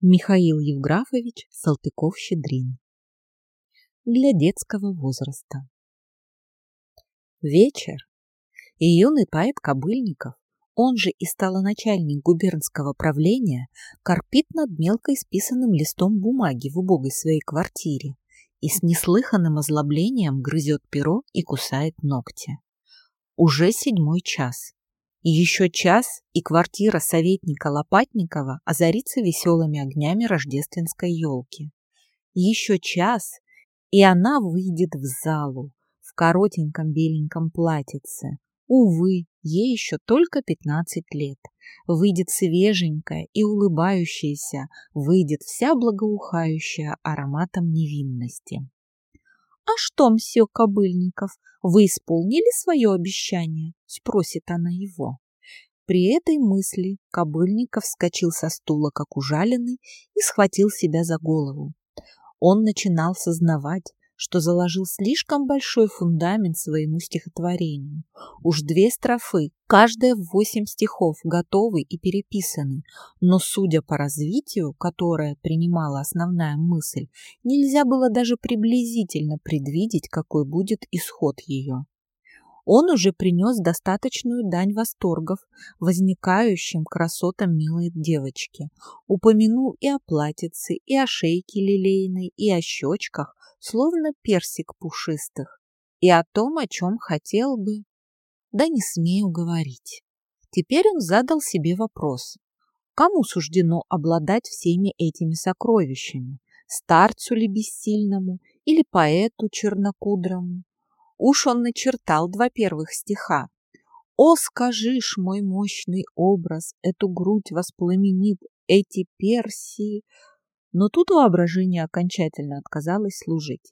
Михаил Евграфович Салтыков-Щедрин. Для детского возраста. Вечер, и юный поэт Кобылников, он же и столоначальник губернского правления, корпит над мелко исписанным листом бумаги в убогой своей квартире и с неслыханным озлоблением грызет перо и кусает ногти. Уже 7 час. Еще час, и квартира советника Лопатникова озарится веселыми огнями рождественской елки. Еще час, и она выйдет в залу в коротеньком беленьком платьице. Увы, ей еще только 15 лет. Выйдет свеженькая и улыбающаяся, выйдет вся благоухающая ароматом невинности. «А что, мсье Кобылников, вы исполнили свое обещание?» – спросит она его. При этой мысли Кобылников вскочил со стула, как ужаленный, и схватил себя за голову. Он начинал сознавать, что заложил слишком большой фундамент своему стихотворению. Уж 2 строфы, каждая в 8 стихов, готовы и переписаны, но, судя по развитию, которое принимала основная мысль, нельзя было даже приблизительно предвидеть, какой будет исход ее. Он уже принес достаточную дань восторгов возникающим красотам милой девочки. Упомянул и о платьице, и о шейке лилейной, и о щечках, словно персик пушистых, и о том, о чем хотел бы, да не смею говорить. Теперь он задал себе вопрос: кому суждено обладать всеми этими сокровищами? Старцу ли бессильному или поэту чернокудрому? Уж он начертал 2 первых стиха. «О, скажишь, мой мощный образ, эту грудь воспламенит, эти персии!» Но тут воображение окончательно отказалось служить.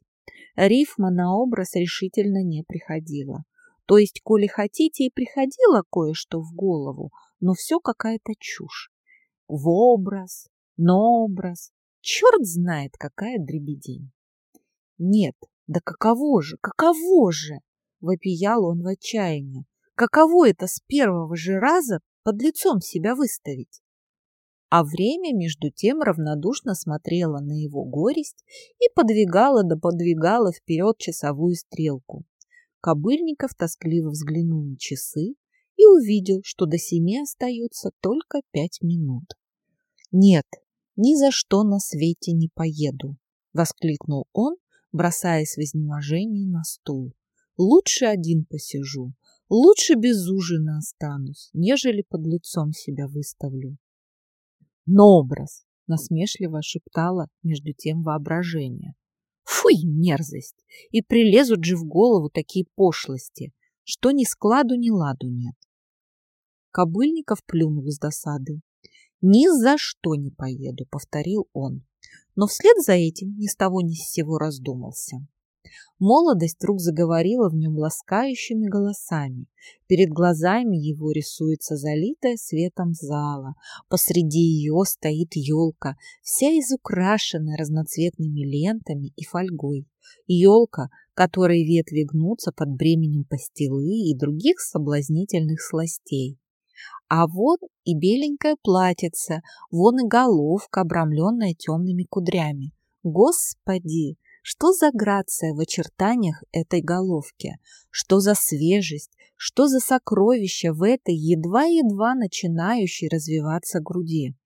Рифма на образ решительно не приходила. То есть, коли хотите, и приходило кое-что в голову, но все какая-то чушь. В образ, на образ, черт знает, какая дребедень. Нет, да каково же, вопиял он в отчаянии. Каково это с первого же раза под лицом себя выставить? А время между тем равнодушно смотрело на его горесть и подвигало вперед часовую стрелку. Кобылников тоскливо взглянул на часы и увидел, что до 7 остается только 5 минут. «Нет, ни за что на свете не поеду!» — воскликнул он, бросаясь в изнеможении на стул. «Лучше один посижу, лучше без ужина останусь, нежели под лицом себя выставлю». «Но образ!» — насмешливо шептало между тем воображение. «Фуй, мерзость! И прилезут же в голову такие пошлости, что ни складу, ни ладу нет». Кобылников плюнул с досады. «Ни за что не поеду», — повторил он. Но вслед за этим ни с того ни с сего раздумался. Молодость вдруг заговорила в нем ласкающими голосами. Перед глазами его рисуется залитая светом зала. Посреди ее стоит елка, вся изукрашенная разноцветными лентами и фольгой. Елка, которой ветви гнутся под бременем пастилы и других соблазнительных сластей. А вот и беленькое платьице, вон и головка, обрамленная темными кудрями. Господи, что за грация в очертаниях этой головки, что за свежесть, что за сокровище в этой едва-едва начинающей развиваться груди.